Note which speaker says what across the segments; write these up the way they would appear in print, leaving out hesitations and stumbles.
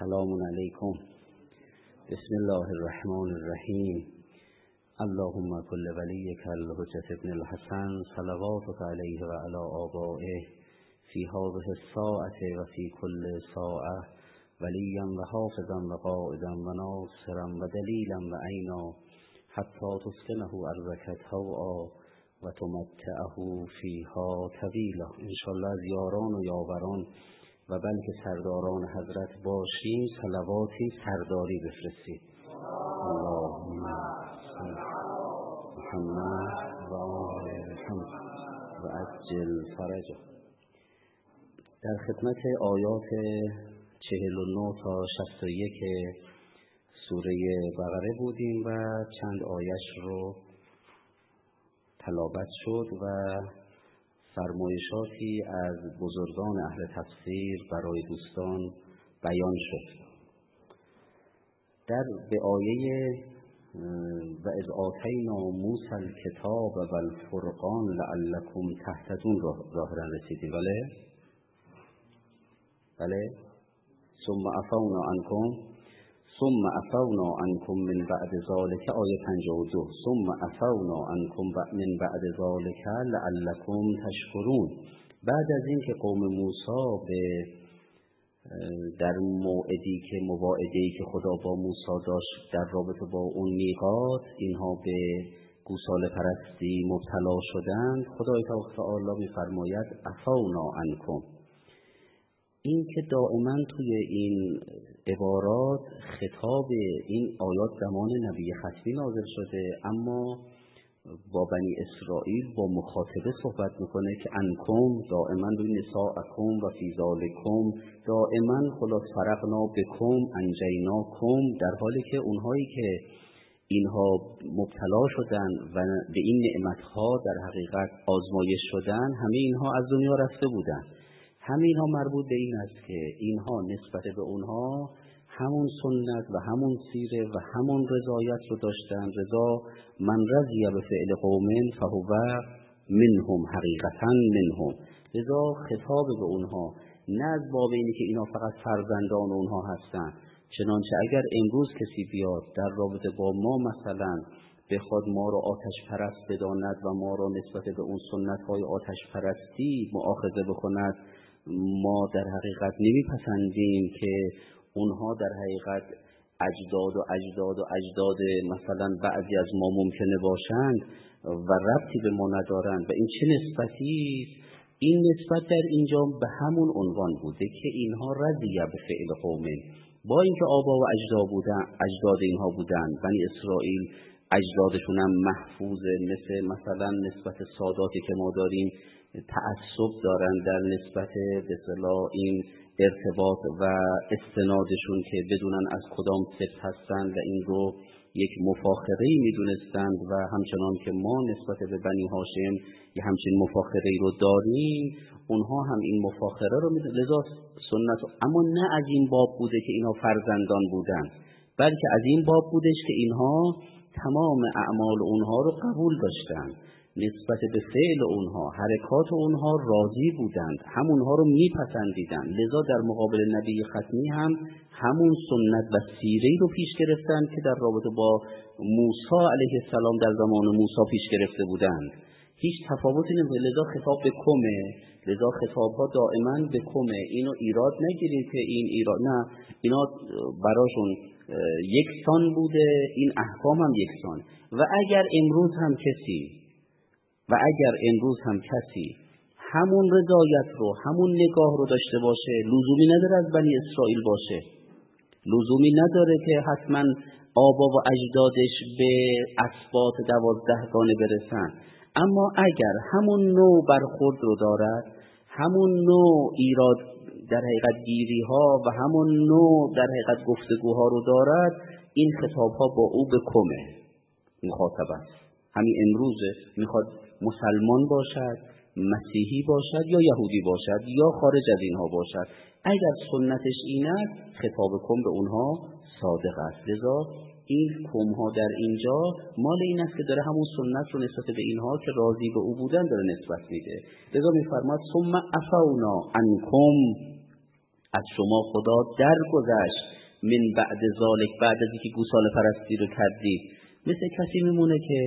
Speaker 1: سلام علیکم. بسم الله الرحمن الرحیم. اللهم کل ولیک الحجة ابن الحسن صلواتک علیه و علی آبائه فی هذه الساعة و فی کل ساعة ولیا و حافظا و قائدا و ناصرا و دلیلا و عینا حتی تسکنه ارضک طوعا و تمتعه فیها طویلا. انشاءالله از یاران و یاوران و بلکه سرداران حضرت باشیم صلواتی سرداری بفرستید. اللهم محمد و آل محمد و عجل فرجه. در خدمت آیات 49 تا 61 سوره بقره بودیم و چند آیش رو تلاوت شد و فرمایشاتی از بزرگان اهل تفسیر برای دوستان بیان شد. به آیه و اذ آتینا موسی الکتاب و الفرقان لعلکم تهتدون ظاهرا رسیدیم. بله ثم عفونا عنکم من بعد ذلک، آیه 52 ثم عفونا عنکم من بعد ذلک لعلکم تشکرون. بعد از این که قوم موسی در موعده‌ای که خدا با موسی داشت در رابطه با اون میقات، اینها به گوساله پرستی مبتلا شدند، خدای تعالی می‌فرماید عفونا عنکم. این که دائما توی این عبارات خطاب این آیات زمان نبی ختمی نازل شده، اما با بنی اسرائیل با مخاطبه صحبت میکنه که انکم دائما روی نساءکم و فی ذالکم، دائما خلاص فرقنا بکم انجیناکم، در حالی که اونهایی که اینها مبتلا شدن و به این نعمتها در حقیقت آزمایش شدن، همه اینها از دنیا رفته بودن. همه اینها مربوط به این است که اینها نسبت به اونها همون سنت و همون سیره و همون رضایت رو داشتن. رضا من رضی به فعل قوم فهو منهم، حقیقتا منهم. رضا خطاب به اونها، نه از باب اینی که اینا فقط فرزندان اونها هستن. چنانچه اگر امروز کسی بیاد در رابطه با ما مثلا بخواد ما رو آتش پرست بداند و ما رو نسبت به اون سنت های آتش پرستی مؤاخذه بکند، ما در حقیقت نمیپسندیم که اونها در حقیقت اجداد مثلا بعضی از ما ممکنه باشند و ربطی به ما ندارند. و این چه نسبتی است؟ این نسبت در اینجا به همون عنوان بوده که اینها رضیه به فعل قومه، با اینکه آبا و اجداد اینها بودن، بنی اسرائیل اجدادشون هم محفوظه، مثلا نسبت ساداتی که ما داریم تعصب دارن در نسبت به اصطلاح این ارتباط و استنادشون که بدونن از کدام سبت هستند و این رو یک مفاخره‌ای میدونستند و همچنان که ما نسبت به بنی هاشم یه همچین مفاخره‌ای رو داریم، اونها هم این مفاخره رو میدونن. لذا سنت، اما نه از این باب بوده که اینها فرزندان بودن، بلکه از این باب بودش که اینها تمام اعمال اونها رو قبول داشتند، نسبت به فعل اونها، حرکات اونها راضی بودند، همونها رو میپسندیدند. لذا در مقابل نبی ختمی هم همون سنت و سیره‌ای رو پیش گرفتند که در رابطه با موسی علیه السلام در زمان موسی پیش گرفته بودند. هیچ تفاوتی نمی‌کنه. لذا خطاب به کمه، لذا خطاب‌ها دائما به کمه. اینو ایراد نگیرید که این ایراد، نه، اینا براشون یکسان بوده، این احکام هم یکسان. و اگر امروز هم کسی همون رضایت رو، همون نگاه رو داشته باشه، لزومی نداره از بنی اسرائیل باشه، لزومی نداره که حتما آبا و اجدادش به اسباط 12 گانه برسن، اما اگر همون نوع برخورد رو دارد، همون نوع ایراد در حقیقت گیری ها و همون نوع در حقیقت گفتگوها رو دارد، این خطاب ها با او به کمه مخاطب است. همین امروزه میخواد مسلمان باشد، مسیحی باشد یا یهودی باشد یا خارج از اینها باشد، اگر سنتش این است خطاب کم به اونها صادق است. لذا این کمها در اینجا مال این است که داره همون سنت رو نسبت به اینها که راضی به او بودن داره نسبت میده. لذا میفرماد ثم عفونا عنکم، از شما خدا درگذشت من بعد ذالک، بعد از اینکه گوساله پرستی رو کردید، مثل کسی میمونه که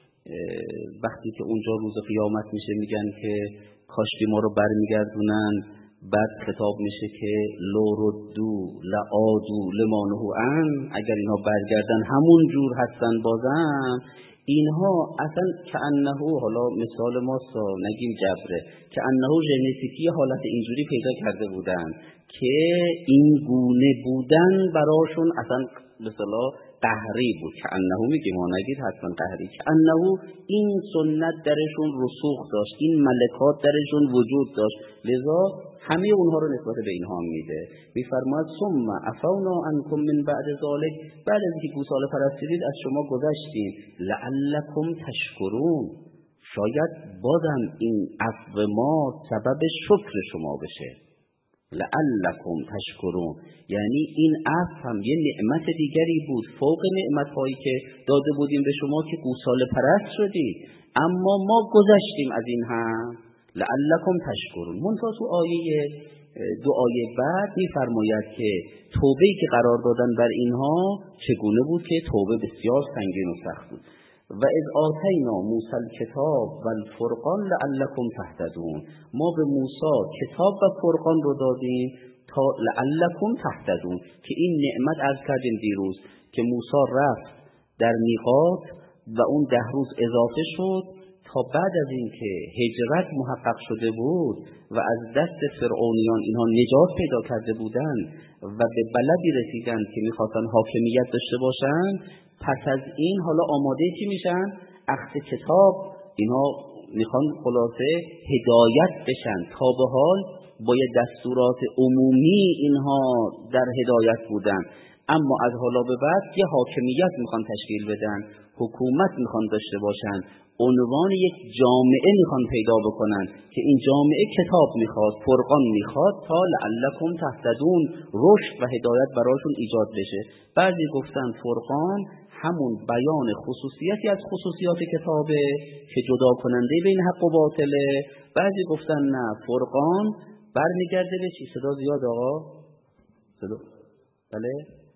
Speaker 1: وقتی که اونجا روز قیامت میشه میگن که کاشکی ما رو برمیگردونن، بعد خطاب میشه که لو ردو لعادو لما نهوا عنه، اگر اینها برگردن همون جور هستن بازم. اینها اصلا کأنه، حالا مثال ماست نگیم جبره، کأنه ژنتیکی حالت اینجوری پیدا کرده بودن که این گونه بودن براشون اصلا مثلا قهری بود. کأنه میگیم، ما نگید حتما قهری، کأنه این سنت درشون رسوخ داشت، این ملکات درشون وجود داشت، لذا همه اونها رو نسبت به اینها میده. میفرماید ثم عفونا عنکم من بعد ذلک، بعد از اینکه گوساله پرستیدید از شما گذشتیم، لعلکم تشکرون، شاید بازم این عفو ما سبب شکر شما بشه. لعلکم تشکرون یعنی این عفو هم یه نعمت دیگری بود فوق نعمت‌هایی که داده بودیم به شما که گوساله پرست شدید، اما ما گذشتیم از این هم. لعلکم تشکرون. منتها تو دو آیه بعد میفرماید که توبه‌ای که قرار دادن بر اینها چگونه بود که توبه بسیار سنگین و سخت بود. و اذ آتینا موسی الکتاب و الفرقان لعلکم تهتدون، ما به موسی کتاب و فرقان رو دادیم تا لعلکم تهتدون، که این نعمت از کردیم دیروز که موسی رفت در میقات و اون 10 روز اضافه شد تا بعد از اینکه هجرت محقق شده بود و از دست فرعونیان اینها نجات پیدا کرده بودند و به بلدی رسیدن که میخواستن حاکمیت داشته باشن، پس از این حالا آماده چی میشن؟ اخذ کتاب. اینها میخوان خلاصه هدایت بشن. تا به حال با یه دستورات عمومی اینها در هدایت بودن، اما از حالا به بعد یه حاکمیت میخوان تشکیل بدن، حکومت میخوان داشته باشن، عنوان یک جامعه میخوان پیدا بکنن که این جامعه کتاب میخواد، فرقان میخواد، تا لعلکم تهتدون رشد و هدایت براشون ایجاد بشه. بعضی گفتن فرقان همون بیان خصوصیتی از خصوصیات کتابه که جدا کننده بین حق و باطله. بعضی گفتن نه، فرقان برمیگرده به چی؟ صدا زیاد آقا؟ صدا؟ بله؟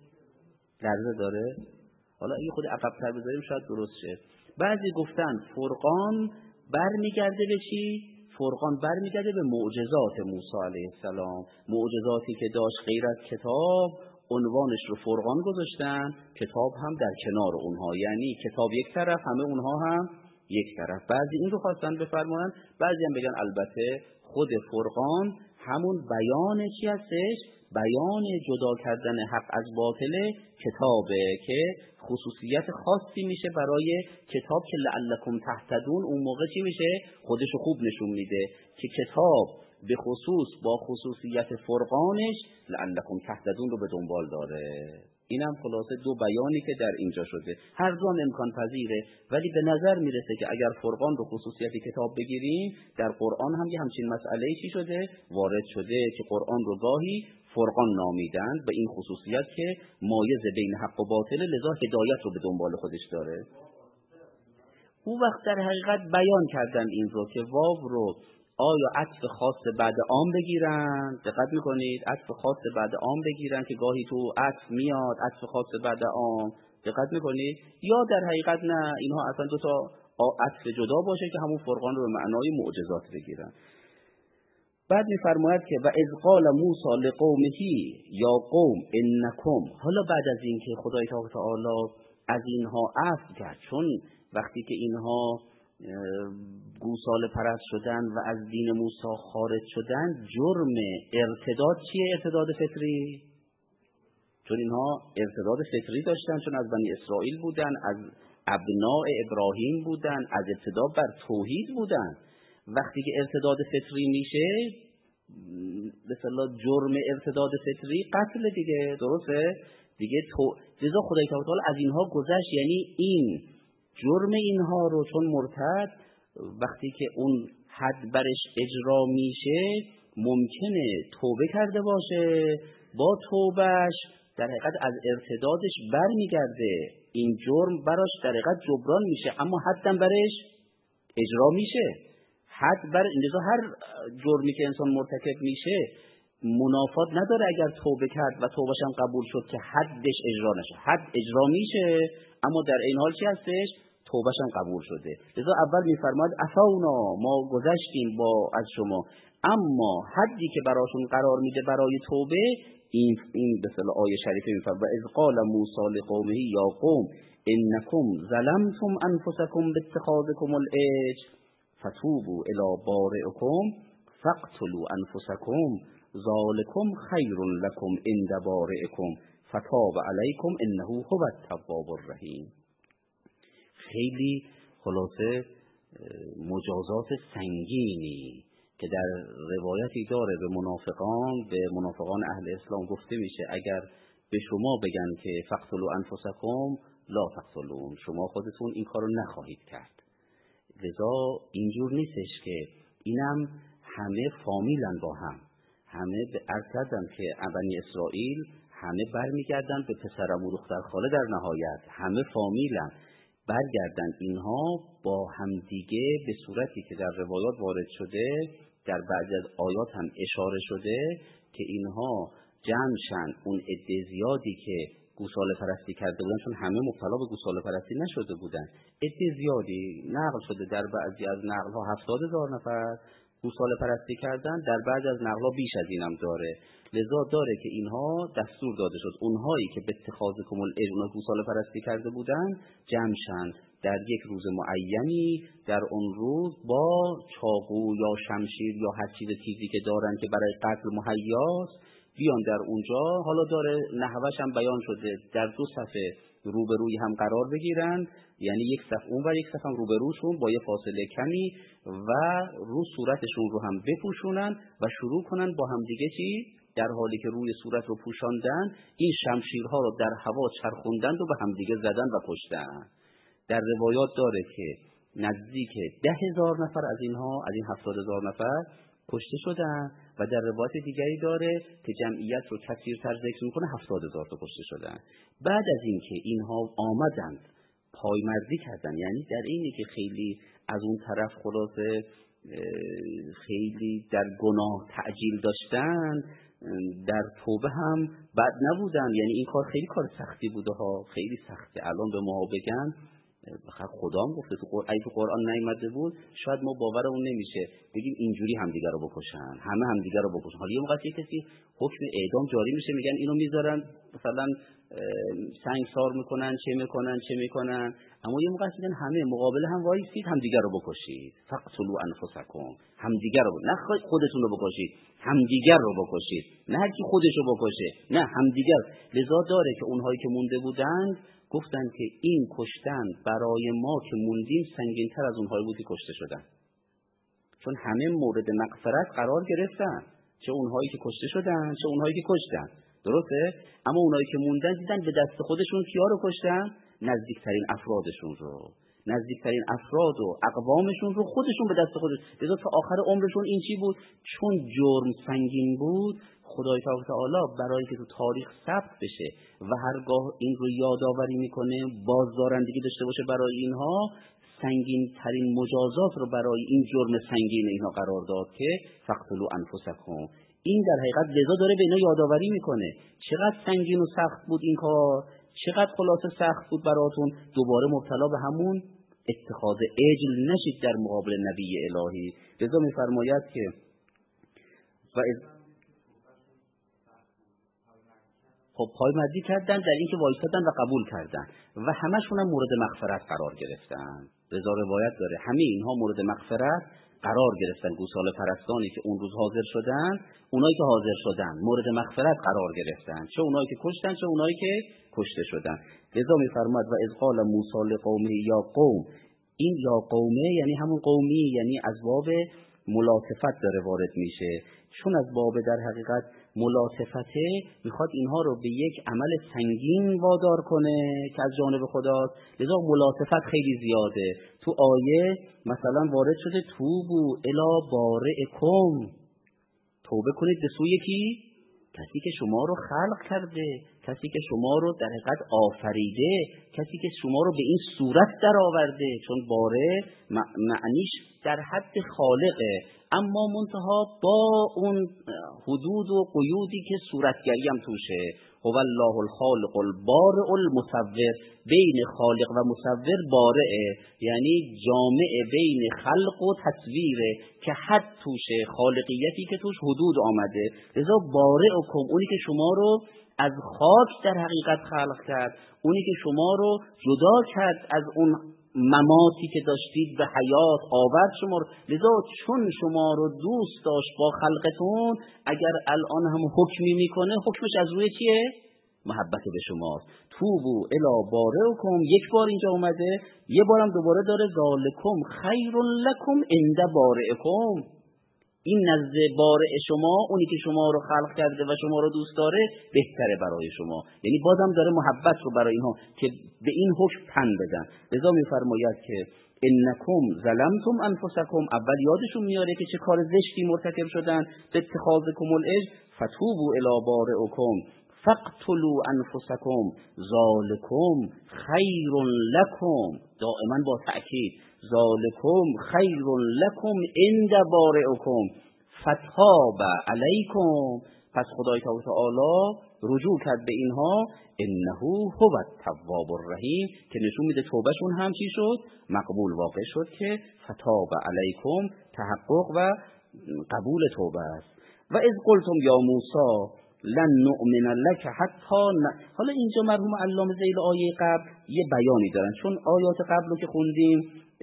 Speaker 1: لرزه داره؟ حالا این خود عقب‌تر بذاریم شاید درست شه. بعضی گفتن فرقان برمیگرده به چی؟ فرقان برمیگرده به معجزات موسی علیه السلام، معجزاتی که داشت غیر از کتاب، عنوانش رو فرقان گذاشتن، کتاب هم در کنار اونها، یعنی کتاب یک طرف، همه اونها هم یک طرف. بعضی این رو خواستن بفرمایند، بعضی هم بگن البته خود فرقان همون بیان چی هستش؟ بیان جدا کردن حق از باطل کتابه که خصوصیت خاصی میشه برای کتاب که لعلکم تهتدون. اون موقع چی میشه؟ خودشو خوب نشون میده که کتاب به خصوص با خصوصیت فرقانش لعلکم تهتدون رو به دنبال داره. اینم خلاصه دو بیانی که در اینجا شده، هر دو امکان پذیره، ولی به نظر میرسه که اگر فرقان رو خصوصیت کتاب بگیریم، در قرآن هم یه همچین مسئله چی شده؟ وارد شده که قرآن رو گاهی فرقان نامیدن به این خصوصیت که مایز بین حق و باطل، لذا هدایت رو به دنبال خودش داره. اون وقت در حقیقت بیان کردن این رو که واو رو آیا عطف خاص بعد عام بگیرن، دقت میکنید، عطف خاص بعد عام بگیرن که گاهی تو عطف میاد عطف خاص بعد عام، دقت میکنید، یا در حقیقت نه، اینها اصلا دو تا عطف جدا باشه که همون فرقان رو به معنای معجزات بگیرن. بعد میفرماید که و اذ قال موسی لقومه یا قوم انکم، حالا بعد از این که خدای تعالی از اینها عفو کرد، چون وقتی که اینها گوساله پرست شدن و از دین موسی خارج شدن، جرم ارتداد چیه؟ ارتداد فطری، چون اینها ارتداد فطری داشتن، چون از بنی اسرائیل بودن، از ابناء ابراهیم بودن، از ابتدا بر توحید بودن. وقتی که ارتداد فطری میشه، مثلا جرم ارتداد فطری قتل دیگه، درسته؟ دیگه لذا خدای تعالی از اینها گذشت، یعنی این جرم اینها رو چون مرتد وقتی که اون حد برش اجرا میشه ممکنه توبه کرده باشه، با توبهش در حقیقت از ارتدادش برمیگرده، این جرم براش در حقیقت جبران میشه، اما حدم برش اجرا میشه. حد بر لذا هر جرمی که انسان مرتکب میشه منافات نداره اگر توبه کرد و توبهش هم قبول شد که حدش اجرا نشه. حد اجرا میشه اما در این حال چی هستش؟ توبهش هم قبول شده. لذا اول میفرماد عفونا، ما گذشتیم با از شما، اما حدی که براشون قرار میده برای توبه این به اصطلاح آیه شریفه میفرماد و اذ قال موسی لقومه یا قوم انکم ظلمتم انفسکم باتخاذکم العجل فتوبوا الی بارئکم فاقتلوا انفسکم ذالکم خیر لکم عند بارئکم فتاب علیکم انه هو التواب الرحیم. خیلی خلاصه مجازات سنگینی که در روایتی داره به منافقان اهل اسلام گفته میشه اگر به شما بگن که فقتلوا انفسکم لا تقتلون، شما خودتون این کارو نخواهید کرد. لذا اینجور نیستش که اینم همه فامیلن با همه به عرض کردم که بنی اسرائیل همه برمیگردن به پسرم و دختر خاله، در نهایت همه فامیلن، برگردن اینها با همدیگه به صورتی که در روایات وارد شده، در بعضی از آیات هم اشاره شده که اینها جمعشن اون عده زیادی که گوساله پرستی کرده بودن، چون همه مبتلا به گوساله پرستی نشده بودن، عده زیادی نقل شده در بعضی از نقل ها 70,000 نفر گوساله پرستی کردن، در بعضی از نقل ها بیش از اینم داره. لذا داره که اینها دستور داده شد اونهایی که به اتخاذکم العجل گوساله پرستی کرده بودن جمعشن در یک روز معینی، در اون روز با چاقو یا شمشیر یا هر چیز تیزی که دارن که برای قتل مهیاست بیان در اونجا. حالا داره نحوش هم بیان شده، در دو صفحه روبروی هم قرار بگیرن، یعنی یک صف اون و یک صف هم روبروشون با یه فاصله کمی و رو صورتشون رو هم بپوشونن و شروع کنن با هم دیگه چی؟ در حالی که روی صورت رو پوشاندن این شمشیرها رو در هوا چرخوندن و به هم دیگه زدن و کشتن. در روایات داره که نزدیک 10,000 نفر از اینها، از این 70,000 نفر کشته شدن و در روایت دیگری داره که جمعیت رو کثیرتر ذکر میکنه 70,000 تا کشته شدن. بعد از اینکه اینها آمدند پایمردی کردن، یعنی در اینی که خیلی از اون طرف خلاصه خیلی در گناه تعجیل داشتن، در توبه هم بد نبودن، یعنی این کار خیلی کار سختی بوده ها، خیلی سخته. الان به ما بگن بخاطر خدا هم گفته تو قرآن نیامده بود شاید ما باورمون نمیشه بگیم اینجوری همدیگه رو بکشن، همه همدیگه رو بکشن. حالا یه موقع کسی حکم اعدام جاری میشه میگن اینو میذارن مثلا سنگسار میکنن چه میکنن، اما یه موقع میگن همه مقابل هم وایسید همدیگه رو بکشید، فقتلوا انفسکم، همدیگه رو نه خودتون رو بکشید، همدیگه رو بکشید، نه هر کی خودش رو بکشه، نه همدیگه. لذا داره که اونهایی که مونده بودند گفتن که این کشتن برای ما که موندیم سنگین‌تر از اونهایی بود که کشته شدن، چون همه مورد مغفرت قرار گرفتن، چه اونهایی که کشته شدن چه اونهایی که کشتن، درسته؟ اما اونهایی که موندن دیدن به دست خودشون کیا رو کشتن؟ نزدیکترین افرادشون رو، نزدیکترین افراد و اقوامشون رو خودشون به دست خودشون. لذا تا آخر عمرشون این چی بود؟ چون جرم سنگین بود خدای تعالی برای که تو تاریخ ثبت بشه و هرگاه این رو یادآوری میکنه بازدارندگی داشته باشه برای اینها، سنگین ترین مجازات رو برای این جرم سنگین اینها قرار داد که فقتلوا انفسکم. این در حقیقت لذا داره به اینا یادآوری میکنه چقدر سنگین و سخت بود این کار، چقدر خلاصه سخت بود براتون، دوباره مبتلا به همون اتخاذ عجل نشید در مقابل نبی الهی. لذا میفرماید که خب پایمردی کردن در اینکه وایستادن و قبول کردن و همشون هم مورد مغفرت قرار گرفتن. لذا روایت داره همه اینها مورد مغفرت قرار گرفتن، گوساله پرستانی که اون روز حاضر شدن، اونایی که حاضر شدن مورد مغفرت قرار گرفتن، چه اونایی که کشتن چه اونایی که کشته شدن. لذا میفرماد و اذ قال موسی لقومه یا قوم، این یا قومه یعنی همون قومی، یعنی از باب ملاطفت داره وارد میشه، چون از باب در حقیقت ملاطفته میخواد اینها رو به یک عمل سنگین وادار کنه که از جانب خداست. لذا ملاطفت خیلی زیاده. تو آیه مثلا وارد شده توبوا الی بارئکم، توبه کنید به سوی کی؟ کسی که شما رو خلق کرده، کسی که شما رو در حقیقت آفریده، کسی که شما رو به این صورت در آورده. چون باره معنیش در حد خالقه، اما منتها با اون حدود و قیودی که صورتگری هم توشه. هو الله الخالق البارئ المصور، بین خالق و مصور بارئه، یعنی جامع بین خلق و تصویره که حد توشه، خالقیتی که توش حدود آمده. لذا بارئکم، اونی که شما رو از خاک در حقیقت خلق کرد، اونی که شما رو جدا کرد از اون مماتی که داشتید به حیات آورد شما رو. لذا چون شما رو دوست داشت با خلقتون، اگر الان هم حکمی میکنه، حکمش از روی چیه؟ محبت به شماست. توبو الی بارئکم، یک بار اینجا اومده، یه بارم دوباره داره ذالکم خیر لکم عند بارئکم، این نزد بارئ شما، اونی که شما رو خلق کرده و شما رو دوست داره، بهتره برای شما. یعنی بازم داره محبت رو برای اینها که به این حکم تن بدن. لذا میفرماید که انکم ظلمتم انفسکم، اول یادشون میاره که چه کار زشتی مرتکب شدن به اتخاذکم العجل، فتوبوا الی بارئکم فاقتلوا انفسکم ذالکم خیر لکم، دائما با تأکید، ذالکم خیر لکم عند بارئکم فتاب علیکم. پس خدای تعالی رجوع کرد به اینها، انه هو التواب الرحیم، که نشون میده توبهشون هم چی شد؟ مقبول واقع شد، که فتاب علیکم تحقق و قبول توبه است. و اذ قلتم یا موسی لن نؤمن لك حتی حالا اینجا مرحوم علامه ذیل آیه قبل یه بیانی دارن، چون آیات قبل رو که خوندیم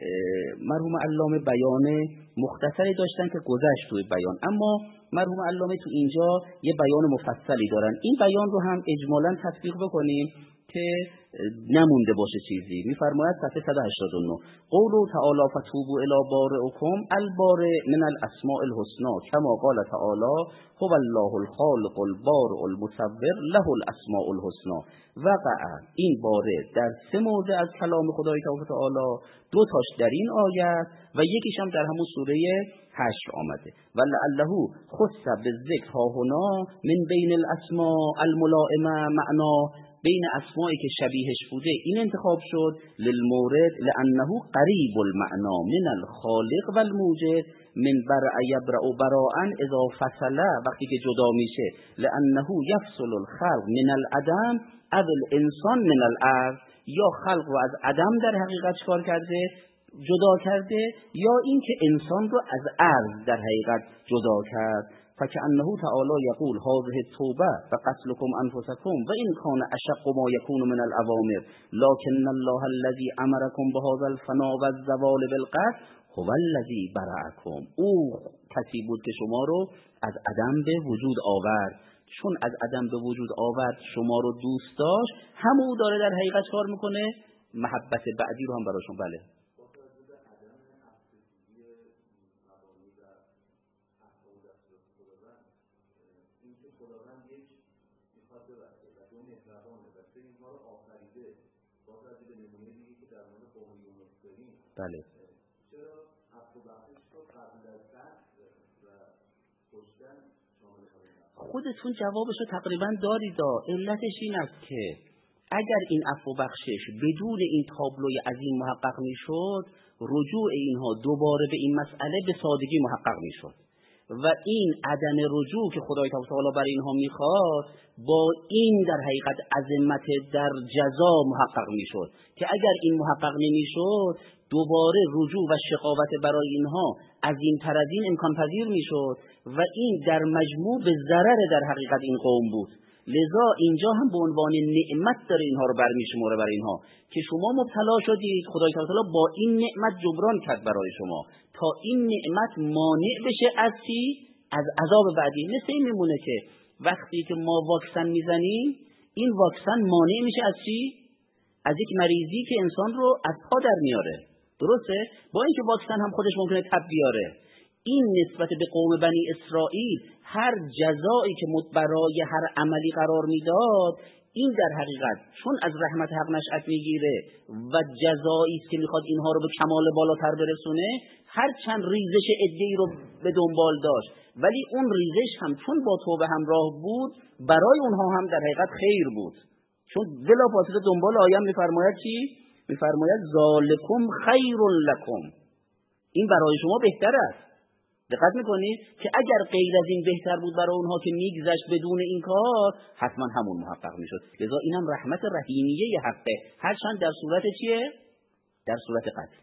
Speaker 1: مرحوم علامه بیان مختصری داشتن که گذشت توی بیان، اما مرحوم علامه تو اینجا یه بیان مفصلی دارن. این بیان رو هم اجمالاً تطبیق بکنیم که نمونده باشه چیزی. میفرماید صفحه 189 قول تعالی فتوبوا الی بارئکم البارئ من الاسماء الحسنى کما قال تعالی هو الله الخالق البارئ المصور له الاسماء الحسنى. وقع این باره در 3 موضع از کلام خدای تعالی، 2 تاش در این آیت و یکیش هم در همون سوره حشر آمده. ولعله خص بالذکر ها هنا من بین الاسماء الملائمه معنا، بین اسمایی که شبیهش بوده این انتخاب شد، للمورد لانه قریب المعنا من الخالق والموجد، من برع یبرع براء اذا فصل، وقتی که جدا میشه، لانه یفصل الخلق من العدم او الانسان من الارض، یا خلق رو از عدم در حقیقت کار کرده جدا کرده، یا این که انسان رو از ارض در حقیقت جدا کرد. فكأنه تعالى يقول هذه التوبة فقتلكم أنفسكم وإن كان أشق ما يكون من الأوامر لكن الله الذي أمركم بهذا الفناء والزوال بالقتل هو الذي برأكم. او کسی بود که شما رو از عدم به وجود آورد، چون از عدم به وجود آورد شما رو دوست داشت، همون داره در حقیقت کار میکنه محبت بعدی رو هم براشون. بله بله خودتون جوابشو تقریبا دارید. علتش این است که اگر این عفو بخشش بدون این تابلوی عظیم محقق میشد، رجوع اینها دوباره به این مسئله به سادگی محقق میشد و این عدم رجوع که خدای تعالی برای اینها میخواد با این در حقیقت عظمت در جزا محقق میشد، که اگر این محقق نمیشد دوباره رجوع و شقاوت برای اینها عظیم‌تر از این امکان پذیر میشد و این در مجموع به ضرر در حقیقت این قوم بود. لذا اینجا هم به عنوان نعمت داره اینها رو برمیشماره برای اینها که شما مبتلا شدید، خدای تعالی با این نعمت جبران کرد برای شما تا این نعمت مانع بشه از چی؟ از عذاب بعدی. مثل این میمونه که وقتی که ما واکسن میزنیم، این واکسن مانع میشه از چی؟ از یک مریضی که انسان رو از پا در میاره. درسته؟ با اینکه واکسن هم خودش ممکنه تب بیاره. این نسبت به قوم بنی اسرائیل هر جزایی که برای هر عملی قرار میداد، این در حقیقت چون از رحمت حق نشأت میگیره و جزایی است که میخواد اینها رو به کمال بالاتر برسونه، هر چند ریزش عده‌ای رو به دنبال داشت، ولی اون ریزش هم چون با توبه همراه بود برای اونها هم در حقیقت خیر بود. چون بلافاصله دنبال آیه میفرماید چی؟ میفرماید ذالکم خیر لکم، این برای شما بهتر است. دقت میکنید که اگر غیر از این بهتر بود برای اونها که میگذشت بدون این کار، حتما همون محقق میشد. لذا اینم رحمت رحیمیه حقه، هرچند در صورت چیه؟ در صورت قتل.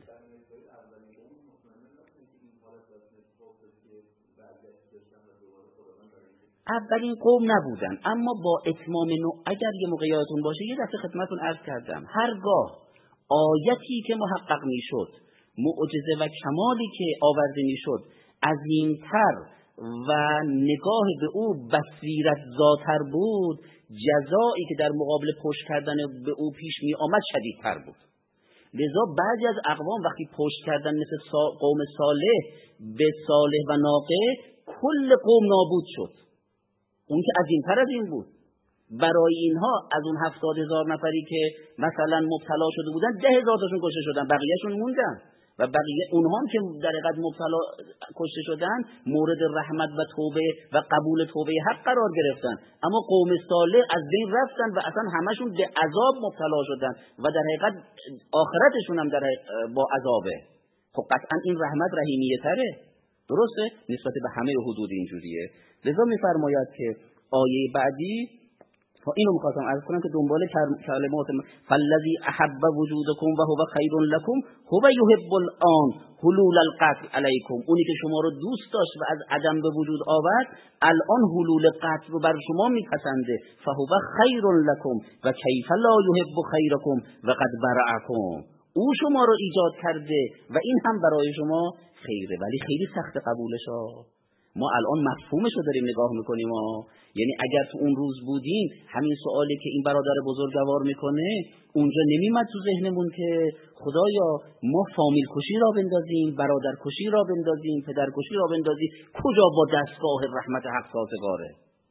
Speaker 1: اولین قوم نبودن، اما با اتمام اگر یه موقعیتون باشه، یه دفعه خدمتون عرض کردم، هرگاه آیتی که محقق میشد، معجزه و کمالی که آورده میشد عظیمتر و نگاه به او بصیرت زاتر بود، جزایی که در مقابل پشت کردن به او پیش می آمد شدیدتر بود. لذا بعضی از اقوام وقتی پشت کردن مثل قوم صالح به صالح و ناقه، کل قوم نابود شد. اون که عظیمتر از این بود. برای اینها از اون 70,000 نفری که مثلا مبتلا شده بودن 10,000 تاشون کشته شدن، بقیه‌شون موندن. و بقیه اونها هم که در حقیقت مبتلا کشته شدن مورد رحمت و توبه و قبول توبه حق قرار گرفتن. اما قوم صالح از بین رفتن و اصلا همشون به عذاب مبتلا شدن و در حقیقت آخرتشون هم با عذابه. خب قطعا این رحمت رحیمیه تره، درسته؟ نسبت به همه حدود اینجوریه. لذا میفرماید که آیه بعدی، اینو می‌خواستم عرض کنم که دنبال کلمات فالذی احب وجودکم و هو خیر لکم هو یحب الان حلول القتل علیکم، اونی که شما رو دوست داشت و از عدم به وجود آورد، الان حلول قتل رو بر شما میپسنده. فهو خیر لکم و کیف لا یحب خیرکم و قد برأکم، او شما رو ایجاد کرده و این هم برای شما خیره، ولی خیلی سخت قبولش ها. ما الان مفهومش رو داریم نگاه میکنیم یعنی اگر تو اون روز بودیم، همین سوالی که این برادر بزرگوار میکنه اونجا نمیمد تو ذهنمون که خدایا ما فامیل کشی را بندازیم، برادر کشی را بندازیم، پدر کشی را بندازیم، کجا با دستگاه رحمت حق سازگاره.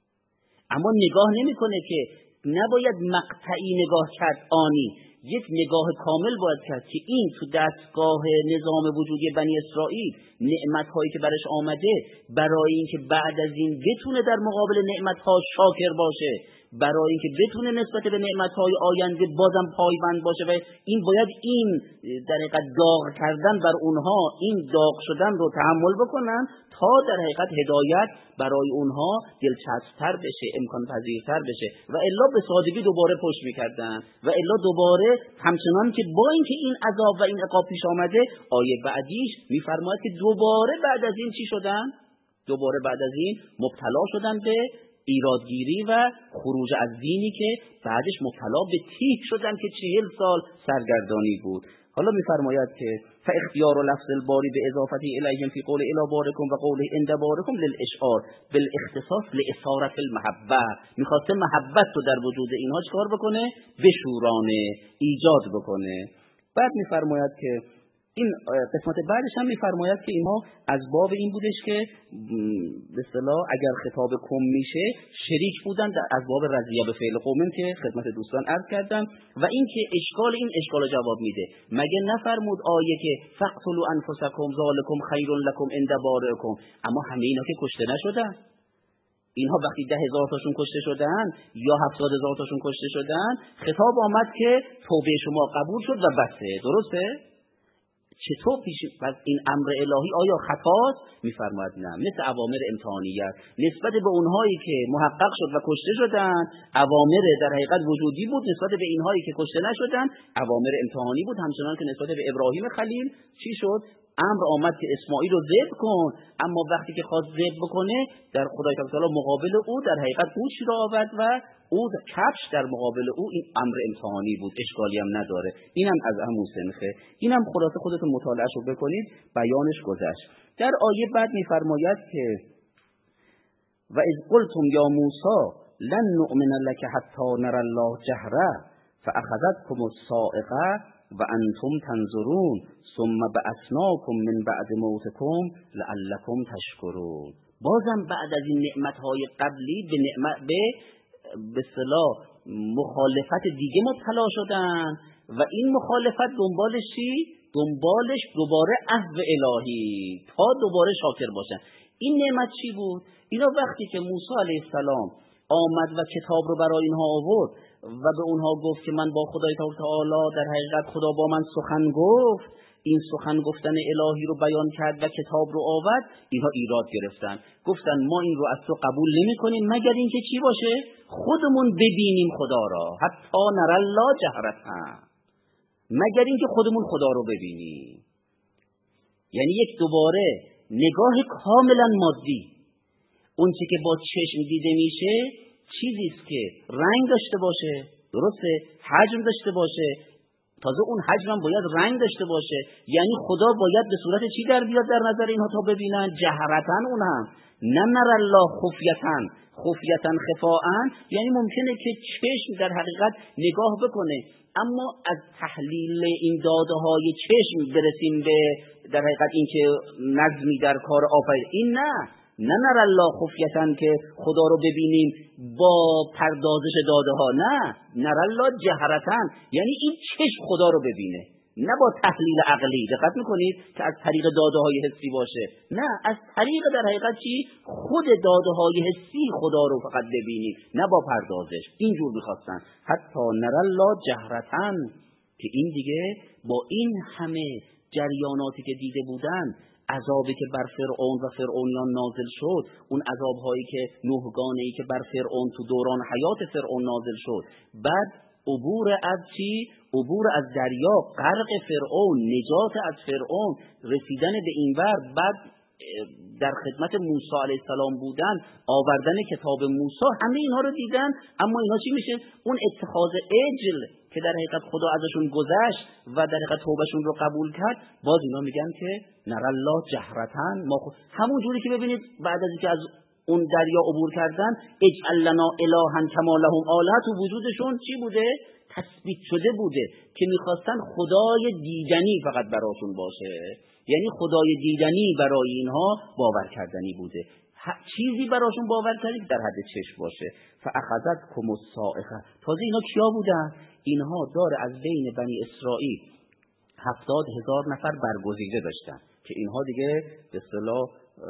Speaker 1: اما نگاه نمیکنه که نباید مقطعی نگاه کرد، آنی یک نگاه کامل باید کرد که این تو دستگاه نظام وجودی بنی اسرائیل نعمت‌هایی که برش آمده، برای اینکه بعد از این بتونه در مقابل نعمت‌ها شاکر باشه، برای اینکه بتونه نسبت به نعمت‌های آینده بازم پایبند باشه، و این باید این در حقیقت داغ کردن بر اونها، این داغ شدن رو تحمل بکنن تا در حقیقت هدایت برای اونها دلچسب‌تر بشه، امکان پذیرتر بشه، و الا به سادگی دوباره پشت می‌کردن و الا دوباره همچنان که با اینکه این عذاب و این عقاب پیش آمده، آیه بعدیش می‌فرماید که دوباره بعد از این چی شدن؟ دوباره بعد از این مبتلا شدن به ایرادگیری و خروج از دینی که بعدش مبتلا به تیه شدن که 40 سال سرگردانی بود. حالا میفرماید که فاختیار لفظ الباری به اضافتی الیهم فی قول الی بارکم و قوله عند بارکم للاشعار بالاختصاص لاثاره المحبه، میخواسته محبت رو در وجود اینها چکار بکنه؟ بشورانه، ایجاد بکنه. بعد میفرماید که این قسمت بعدش هم میفرماید که اینها از باب این بودش که به اصطلاح اگر خطاب کم میشه شریک بودن از باب رضیه به فعل قومن که خدمت دوستان عرض کردم، و این که اشکال این اشکال جواب میده. مگه نفرمود آیه که فقتلوا انفسکم ذالکم خیر لکم عند بارئکم؟ اما همه اینا که کشته نشدن، اینها وقتی 10,000 تاشون کشته شدن یا 70,000 تاشون کشته شدن، خطاب آمد که توبه شما قبول شد و بسه. درسته؟ چطور پیش پس این امر الهی آیا خطاست؟ میفرماید نه، مثل اوامر امتحانیت نسبت به اونهایی که محقق شد و کشته شدن، اوامر در حقیقت وجودی بود، نسبت به اینهایی که کشته نشدن اوامر امتحانی بود. همچنان که نسبت به ابراهیم خلیل چی شد؟ امر آمد که اسماعیل رو ذبح کن، اما وقتی که خواست ذبح بکنه، در خدای تعالی مقابل او در حقیقت گوشی را آورد و او کفش در مقابل او. این امر امتحانی بود، اشکالی هم نداره، اینم از همون سنخه. اینم خلاصه خودتون مطالعه‌شو بکنید، بیانش گذشت. در آیه بعد میفرماید که و اذ قلتم یا موسی لن نؤمن لك حتی نرى الله جهرا فاخذتكم الصاعقه وانتم تنظرون ثم بعثناكم من بعد موتكم لعلكم تشکرون. بازم بعد از این نعمت‌های قبلی به اصطلاح مخالفت دیگه مبتلا شدن و این مخالفت دنبالش چی؟ دنبالش دوباره عفو الهی تا دوباره شاکر باشن. این نعمت چی بود؟ اینا وقتی که موسی علیه السلام آمد و کتاب رو برای اینها آورد و به اونها گفت که من با خدای تعالی در حقیقت خدا با من سخن گفت، این سخن گفتن الهی رو بیان کرد و کتاب رو آورد، اینها ایراد گرفتن، گفتن ما این رو از تو قبول نمی کنیم مگر اینکه چی باشه؟ خودمون ببینیم خدا را، حتی نر الله جهرةً، مگر اینکه خودمون خدا رو ببینیم. یعنی یک دوباره نگاه کاملا مادی. اون چی که با چشم دیده میشه چیزی است که رنگ داشته باشه، درسته، حجم داشته باشه، تازه اون حجم هم باید رنگ داشته باشه. یعنی خدا باید به صورت چی در بیاد در نظر اینها تا ببینن؟ جهرةً، اون هم نه نر الله خفیةً خفاءً. یعنی ممکنه که چشم در حقیقت نگاه بکنه، اما از تحلیل این داده های چشم برسیم به در حقیقت این که نظمی در کار آفرید، این نه نر الله خفیةً که خدا رو ببینیم با پردازش داده ها، نه نر الله جهرةً، یعنی این چشم خدا رو ببینه، نه با تحلیل عقلی. دقت میکنید که از طریق داده های حسی باشه، نه از طریق در حقیقت چی؟ خود داده های حسی خدا رو فقط ببینیم، نه با پردازش. اینجور میخواستن حتی نر الله جهرةً، که این دیگه با این همه جریاناتی که دیده بودن، عذابی که بر فرعون و فرعونیان نازل شد، اون عذابهایی که نوحگانه‌ای که بر فرعون تو دوران حیات فرعون نازل شد، بعد عبور از چی؟ عبور از دریا، غرق فرعون، نجات از فرعون، رسیدن به این ور، بعد در خدمت موسی علیه السلام بودن، آوردن کتاب موسی، همه اینها رو دیدن. اما اینا چی میشه؟ اون اتخاذ عجل که در حقیقت خدا ازشون گذشت و در حقیقت توبهشون رو قبول کرد، باز اینا میگن که نر الله جهرةً. ما همون جوری که ببینید بعد از اینکه از اون دریا عبور کردن، اجعل لنا الها کما لهم آلهة، تو وجودشون چی بوده؟ تثبیت شده بوده که میخواستن خدای دیدنی فقط براشون باشه. یعنی خدای دیدنی برای اینها باور کردنی بوده، چیزی براشون باور کردی که در حد چشم باشه. فاخذتکم الصاعقه. تازه اینا کیا بودن؟ اینها داره از بین بنی اسرائیل 70,000 نفر برگزیده داشتن که اینها دیگه به اصطلاح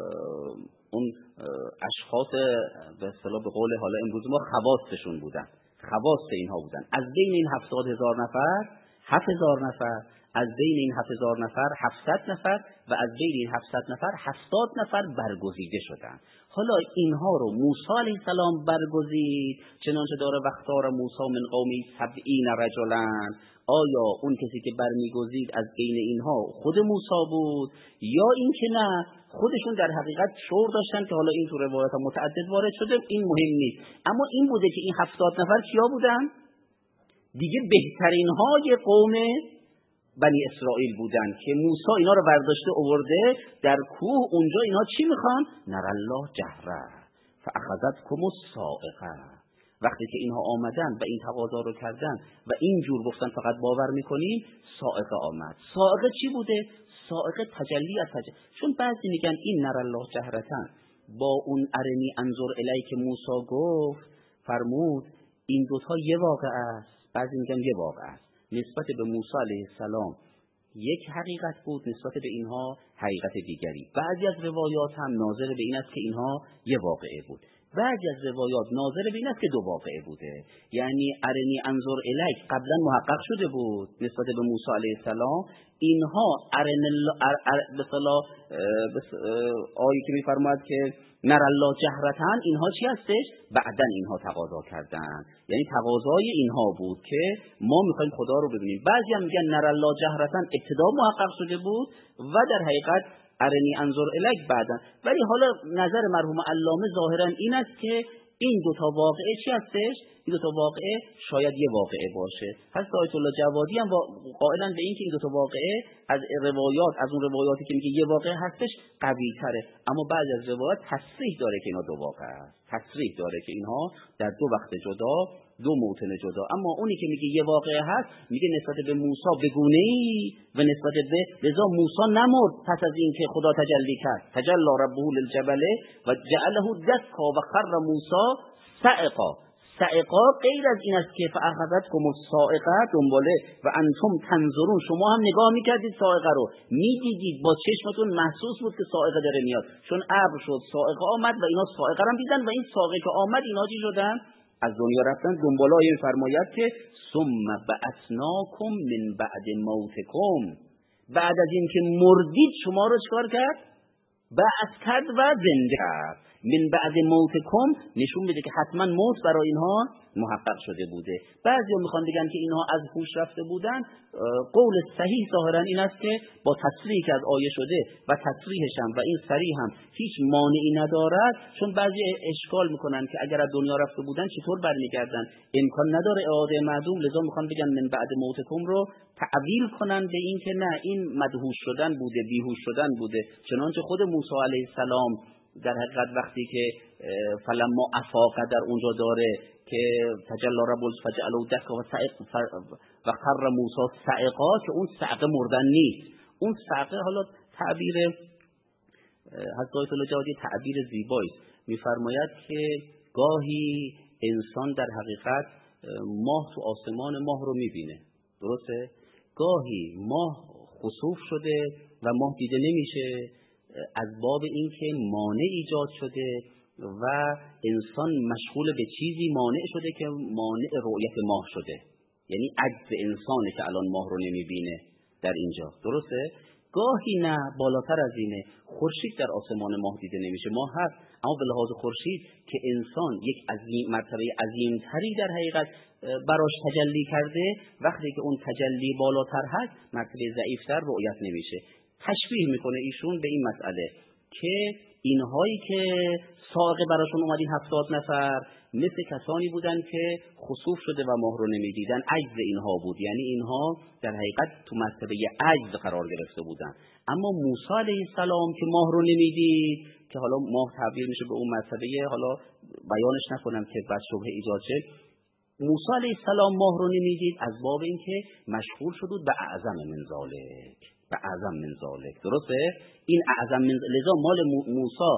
Speaker 1: اون اشخاص به اصطلاح به قول حالا امروز ما خواصشون بودن، خواص اینها بودن. از بین این 70,000 نفر 7,000 نفر، از بین این 7,000 نفر 700 نفر و از بین این 700 نفر 70 نفر برگزیده شدن. حالا اینها رو موسی علیه السلام برگزید، چنانچه داره وقتار موسی من قومی 70 رجلا. آیا اون کسی که برمیگزید از بین اینها خود موسی بود یا این که نه خودشون در حقیقت شور داشتن که حالا این تو روایت متعدد وارد شده، این مهم نیست. اما این بوده که این 70 نفر کیا بودن؟ دیگه بهترین های قوم بنی اسرائیل بودن که موسی اینا رو برداشته آورده در کوه. اونجا اینا چی میخوان؟ نر الله جهره فاخذتکم الصاعقه. وقتی که اینها آمدن و این تقاضا رو کردن و اینجور گفتن فقط باور میکنیم، صاعقه آمد. صاعقه چی بوده؟ صاعقه تجلی از تجلی. چون بعضی میگن این نر الله جهرةً با اون ارنی انظر الیک که موسی گفت فرمود این دوتا یه واقع است. بعضی میگن یه واقع است. نسبت به موسی علیه السلام یک حقیقت بود، نسبت به اینها حقیقت دیگری. بعضی از روایات هم ناظر به این است که اینها یه واقعه بود، بعضی از روایات ناظر به این است که دو واقعه بوده. یعنی ارنی انظر الیک قبلا محقق شده بود نسبت به موسی علیه السلام، اینها به صلاح آیه که میفرماید که نر الله جهرةً، اینها چی هستش؟ بعدن اینها تقاضا کردن، یعنی تقاضای اینها بود که ما میخوایم خدا رو ببینیم. بعضی هم میگن نر الله جهرةً ابتدا محقق شده بود و در حقیقت ارنی انظر الیک بعدن. ولی حالا نظر مرحوم علامه ظاهرا این است که این دوتا واقعه چی هستش؟ این دوتا واقعه شاید یه واقعه باشه. حضرت آیت الله جوادی هم قائلن به این که این دوتا واقعه از روایات، از اون روایاتی که میگه یه واقعه هستش قوی تره، اما بعضی از روایات تصریح داره که اینا دو واقعه است، تصریح داره که اینها در دو وقت جدا، دو موطن جدا. اما اونی که میگه یه واقعه هست میگه نسبت به موسی بگونه‌ای و نسبت به لذا موسی نمرد پس از این که خدا تجلی کرد، تجلی ربه للجبل و جعله دکا و خر موسی صعقا. صعقا غیر از این است که فاخذتکم الصاعقه دنباله و انتم تنظرون، شما هم نگاه میکردید صاعقه رو، میدیدید با چشمتون، محسوس بود که صاعقه داره میاد، چون ابر شد صاعقه آمد و اینا صاعقه رو دیدن و این صاعقه که آمد اینا چی شدن؟ از دنیا رفتن. دنباله میفرماید که ثم بعثناکم من بعد موتکم، بعد از این که مردید شما رو چکار کرد؟ بعث کرد و زنده کرد. من بعد موتکم نشون میده که حتما موت برای اینها محقق شده بوده. بعضیا میخوان بگن که اینها از هوش رفته بودن. قول صحیح ظاهرا این است که با تصریحی که از آیه شده و تصریحش هم و این صریح هم هیچ مانعی ندارد، چون بعضی اشکال میکنن که اگر از دنیا رفته بودن چطور برمیگردن، امکان نداره اعاده معدوم، لذا میخوان بگن من بعد موتکم رو تعویل کنن به این که نه، این مدهوش شدن بوده، بیهوش شدن بوده. چنانچه خود موسی علیه السلام در حقیقت وقتی که فلما افاق در اونجا داره که تجلی رب الفجعل دکا و خر موسی صعقا، که اون صعقه مردن نیست. اون صعقه حالا تعبیر حضرت آیت الله جوادی تعبیر زیبایی میفرماید که گاهی انسان در حقیقت ماه تو آسمان ماه رو میبینه، درسته؟ گاهی ماه خسوف شده و ماه دیده نمیشه از باب اینکه مانع ایجاد شده و انسان مشغول به چیزی مانع شده که مانع رؤیت ماه شده. یعنی عجز انسانه که الان ماه رو نمیبینه در اینجا، درسته؟ گاهی نه، بالاتر از اینه، خورشید در آسمان ماه دیده نمیشه، ماه هست، اما به لحاظ خورشید که انسان یک مرتبه عظیمتری در حقیقت براش تجلی کرده، وقتی که اون تجلی بالاتر هست مرتبه ضعیفتر رؤیت نمیشه. تشبیه میکنه ایشون به این مسئله که اینهایی که صاعقه براشون اومد این 70 نفر مثل کسانی بودن که خسوف شده و ماه رو نمیدیدن، عجز اینها بود، یعنی اینها در حقیقت تو مرتبه عجز قرار گرفته بودن. اما موسی علیه السلام که ماه رو نمیدید، که حالا ماه تعبیر میشه به اون مرتبه، حالا بیانش نکنم که بعد شبهه ایجاد شه، موسی علیه السلام ماه رو نمیدید از باب اینکه مشغول شد به اعظم من ذالک، به اعظم من ذالک، درسته؟ این اعظم من لذا مال موسی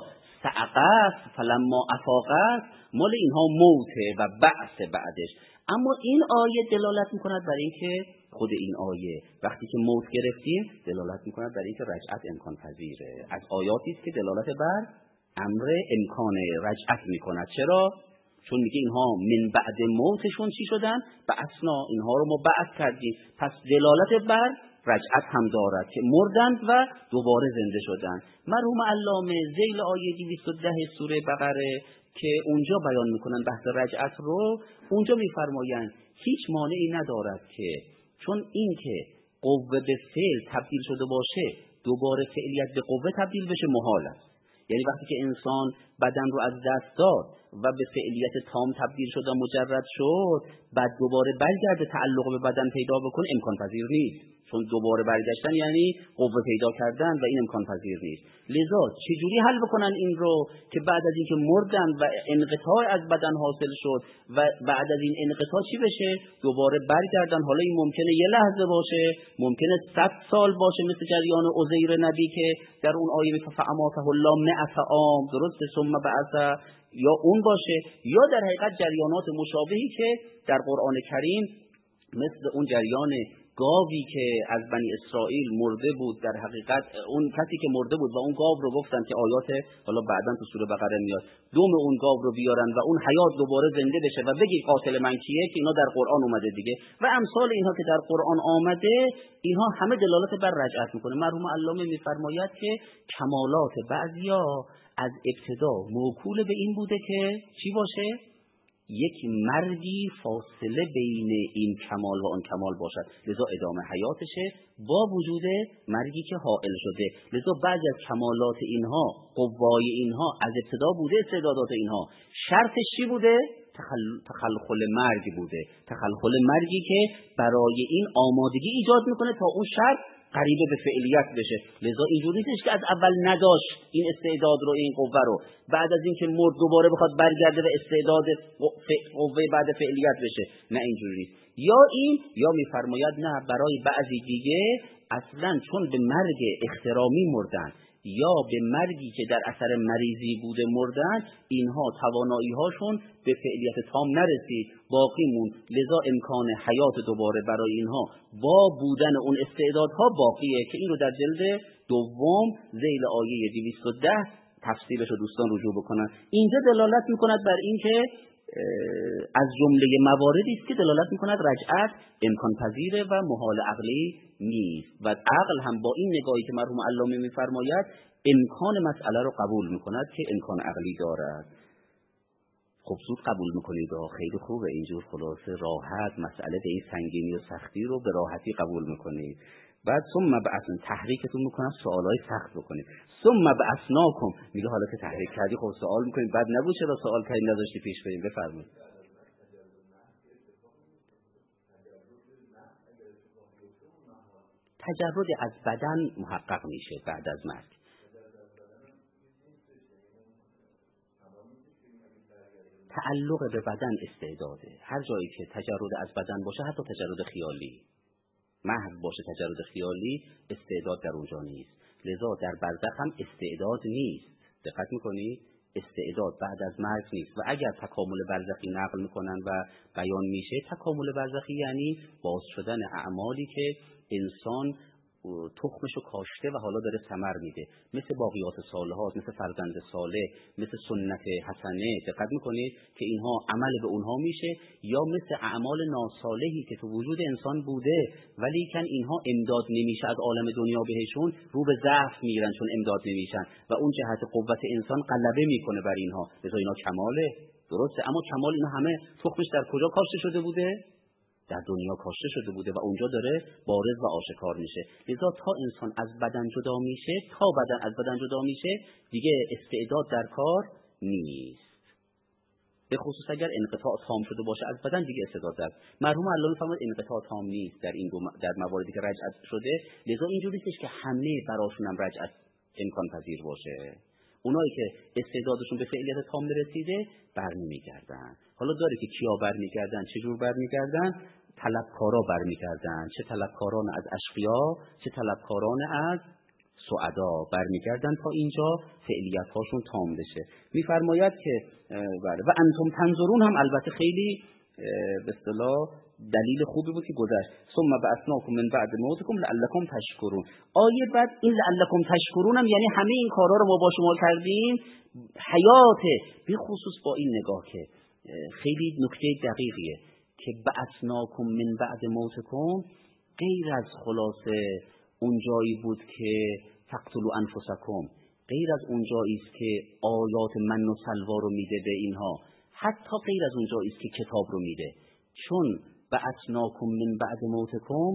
Speaker 1: صعقه فلما افاقه، مال اینها موته و بعث بعدش. اما این آیه دلالت میکند بر اینکه خود این آیه وقتی که موت گرفتیم دلالت میکند بر اینکه رجعت امکان پذیره. از آیاتی است که دلالت بر امر امکان رجعت میکند. چرا؟ چون میگه اینها من بعد موتشون چی شدن؟ بعثنا، اینها رو ما بعث کردیم. پس دلالت بر رجعت هم دارد که مردند و دوباره زنده شدند. مرحوم علامه ذیل آیه 210 سوره بقره که اونجا بیان میکنن بحث رجعت رو، اونجا میفرمایند هیچ مانعی ندارد که چون این که قوه به فعل تبدیل شده باشه دوباره فعلیت به قوه تبدیل بشه محال است. یعنی وقتی که انسان بدن رو از دست داد و به فعلیت تام تبدیل شد و مجرد شد، بعد دوباره برگرده تعلق به بدن پیدا بکنه، امکان پذیر نیست. چون دوباره برگشتن یعنی قوه پیدا کردن و این امکان پذیر نیست. لذا چجوری حل بکنن این رو که بعد از اینکه مردن و انقطاع از بدن حاصل شد و بعد از این انقطاع چی بشه؟ دوباره برگردن. حالا این ممکنه یه لحظه باشه، ممکنه 100 سال باشه، مثل جریان عزیر نبی که در اون آیه فاماته الله 100 عام، درست، ثم بعث، یا اون باشه، یا در حقیقت جریانات مشابهی که در قرآن کریم مثل اون جریان گاوی که از بنی اسرائیل مرده بود، در حقیقت اون کسی که مرده بود و اون گاو رو گفتن که آیات حالا بعداً تو سوره بقره میاد، دم اون گاو رو بیارن و اون حیات دوباره زنده بشه و بگی قاتل من کیه، که اینا در قرآن اومده دیگه و امثال اینها که در قرآن آمده، اینها همه دلالت بر رجعت میکنه. مرحوم علامه میفرماید که کمالات بعضیا از ابتدا موکول به این بوده که چی باشه؟ یک مرگی فاصله بین این کمال و آن کمال باشد، لذا ادامه حیاتشه با وجود مرگی که حائل شده. لذا بعضی از کمالات اینها، قوای اینها از ابتدا بوده، استعدادات اینها شرطش چی بوده؟ تخلخل مرگ بوده. تخلخل مرگی که برای این آمادگی ایجاد میکنه تا اون شرط قریبه به فعلیت بشه. لذا اینجوری نیست که از اول نداشت این استعداد رو، این قوه رو، بعد از اینکه مرد دوباره بخواد برگرده و استعداد قوه بعد فعلیت بشه. نه اینجوری نیست. یا این یا میفرماید نه، برای بعضی دیگه اصلا چون به مرگ احترامی مردن یا به مرگی که در اثر مریضی بوده مردن، اینها توانایی هاشون به فعلیت تام نرسید، باقی موند. لذا امکان حیات دوباره برای اینها با بودن اون استعدادها باقیه که این رو در جلد دوم ذیل آیه 210 تفسیرش رو دوستان رجوع بکنن. اینجا دلالت میکند بر این که از جمله مواردی است که دلالت می‌کند رجعت امکان پذیره و محال عقلی نیست و عقل هم با این نگاهی که مرحوم علامه می‌فرماید امکان مسئله رو قبول می‌کند که امکان عقلی دارد. خب زود قبول می‌کنید خیلی خوبه، اینجور خلاصه راحت مسئله به این سنگینی و سختی رو به راحتی قبول می‌کنید. بعد ثم بعثنا تحریکتون میکنم سوالای سخت بکنید. ثم بعثناکم میگه حالا که تحریک کردی خب سوال میکنید بعد نبود چرا سوال کردی نذاشتی پیش بریم. بفرمایید. تجرد از بدن محقق میشه بعد از مرگ. تعلق به بدن استعداده. هر جایی که تجرد از بدن باشه، حتی تجرد خیالی محض باشه، تجرد خیالی، استعداد در اونجا نیست. لذا در برزخ هم استعداد نیست. دقت میکنید؟ استعداد بعد از مرگ نیست. و اگر تکامل برزخی نقل میکنن و بیان میشه، تکامل برزخی یعنی باز شدن اعمالی که انسان تخمشو کاشته و حالا داره ثمر میده، مثل باقیات صالحات، مثل فرزند صالح، مثل سنت حسنه. دقت میکنید که اینها عمل به اونها میشه، یا مثل اعمال ناصالحی که تو وجود انسان بوده ولی کن اینها امداد نمیشه از عالم دنیا بهشون، رو به ضعف میرن چون امداد نمیشن و اون جهت قوت انسان غلبه میکنه بر اینها. لذا اینا کماله، درسته، اما کمال اینا همه تخمش در کجا کاشته شده بوده؟ در دنیا کاشته شده بوده و اونجا داره بارز و آشکار میشه. لذا تا انسان از بدن جدا میشه، تا بدن از بدن جدا میشه، دیگه استعداد در کار نیست. به خصوص اگر انقطاع تام شده باشه از بدن، دیگه استعداد در. مرحوم علامه فرمود انقطاع تام نیست در این در مواردی که رجعت شده. لذا اینجوری نیستش که همه براشون هم رجعت امکان پذیر باشه. اونایی که استعدادشون به فعلیت تام رسیده برمیگردن. حالا داره که کیا برمیگردن، چه جور برمیگردن؟ طلبکارا برمیگردن، چه طلبکاران از اشقیا، چه طلبکاران از سعدا برمیگردن تا اینجا فعلیت هاشون تام بشه. میفرماید که بله و انتم تنظرون هم البته خیلی به اصطلاح دلیل خوبی بود که گذشت. ثم بعثناکم من بعد موتکم لعلکم تشکرون. آیه بعد این لعلکم تشکرون هم یعنی همه این کارا رو ما با شما کردیم حیات، به خصوص با این نگاه که خیلی نکته دقیقیه که بعثناکم من بعد موتکم غیر از خلاصه اون جایی بود که تقتلوا انفسکم، غیر از اون جایی است که آیات من و سلوا رو میده به اینها، حتی غیر از اون جایی است که کتاب رو میده. چون بعثناکم من بعد موتکم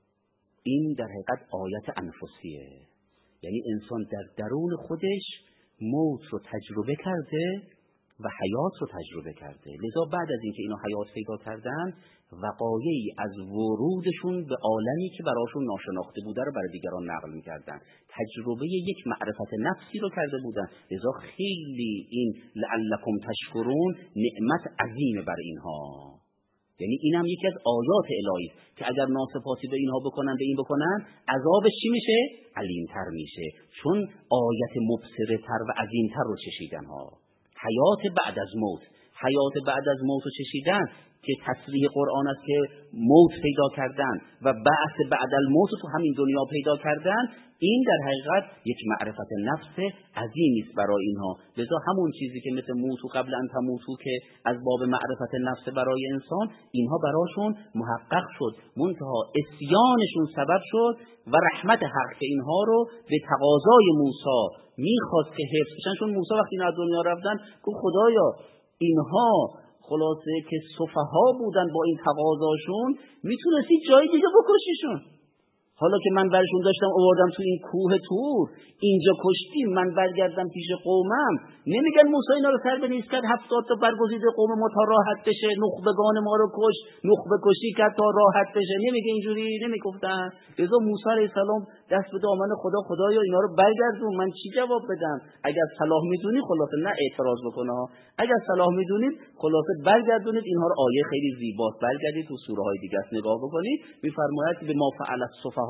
Speaker 1: این در حقیقت آیت انفسیه، یعنی انسان در درون خودش موت رو تجربه کرده و حیات رو تجربه کرده. لذا بعد از اینکه اینا حیات پیدا کردن، وقایعی از ورودشون به عالمی که براشون ناشناخته بوده رو برای دیگران نقل می‌کردن. تجربه یک معرفت نفسی رو کرده بودن. لذا خیلی این لعلکم تشکرون نعمت عظیمه بر اینها. یعنی اینم یکی از آیات الهی که اگر ناسپاسی به اینها بکنن، به این بکنن، عذابش چی میشه؟ علیم‌تر میشه. چون آیت مبصره‌تر و عظیم‌تر رو چشیدن ها. حیات بعد از موت، حیات بعد از موت رو چشیدن که تصریح قرآن است که موت پیدا کردن و بعث بعد الموت تو همین دنیا پیدا کردن. این در حقیقت یک معرفت نفس عظیمی است برای اینها. لذا همون چیزی که مثل موت و قبل ان تموتو که از باب معرفت نفس برای انسان، اینها براشون محقق شد، منتها عصیانشون سبب شد و رحمت حق که اینها رو به تقاضای موسی میخواست که حفظ بشن. چون موسی وقتی از دنیا رفتن گفت خدایا اینها خلاصه که سفها بودن، با این تقاضاشون میتونستی جای دیگه بکشیشون. حالا که من برشون داشتم آوردم تو این کوه تور، اینجا کشتیم، من برگردم پیش قومم، نمیگن موسی اینا رو سر به نیست کرد 70 تا برگزیده قوم ما تا راحت بشه، نخبگان ما رو کش، نخبه کشی کرد تا راحت بشه. نمیگه اینجوری، نمیگفتن. لذا موسی علیه السلام دست به دامن خدا، خدایا اینا رو برگردون، من چی جواب بدم؟ اگر صلاح میدونی خلاصه نه اعتراض بکنه، اگر صلاح میدونید خلاصه برگردونید اینها رو. آیه خیلی زیباست، برگردید تو سوره های دیگه نگاه بکنید. میفرماید به ما فعل السفهاء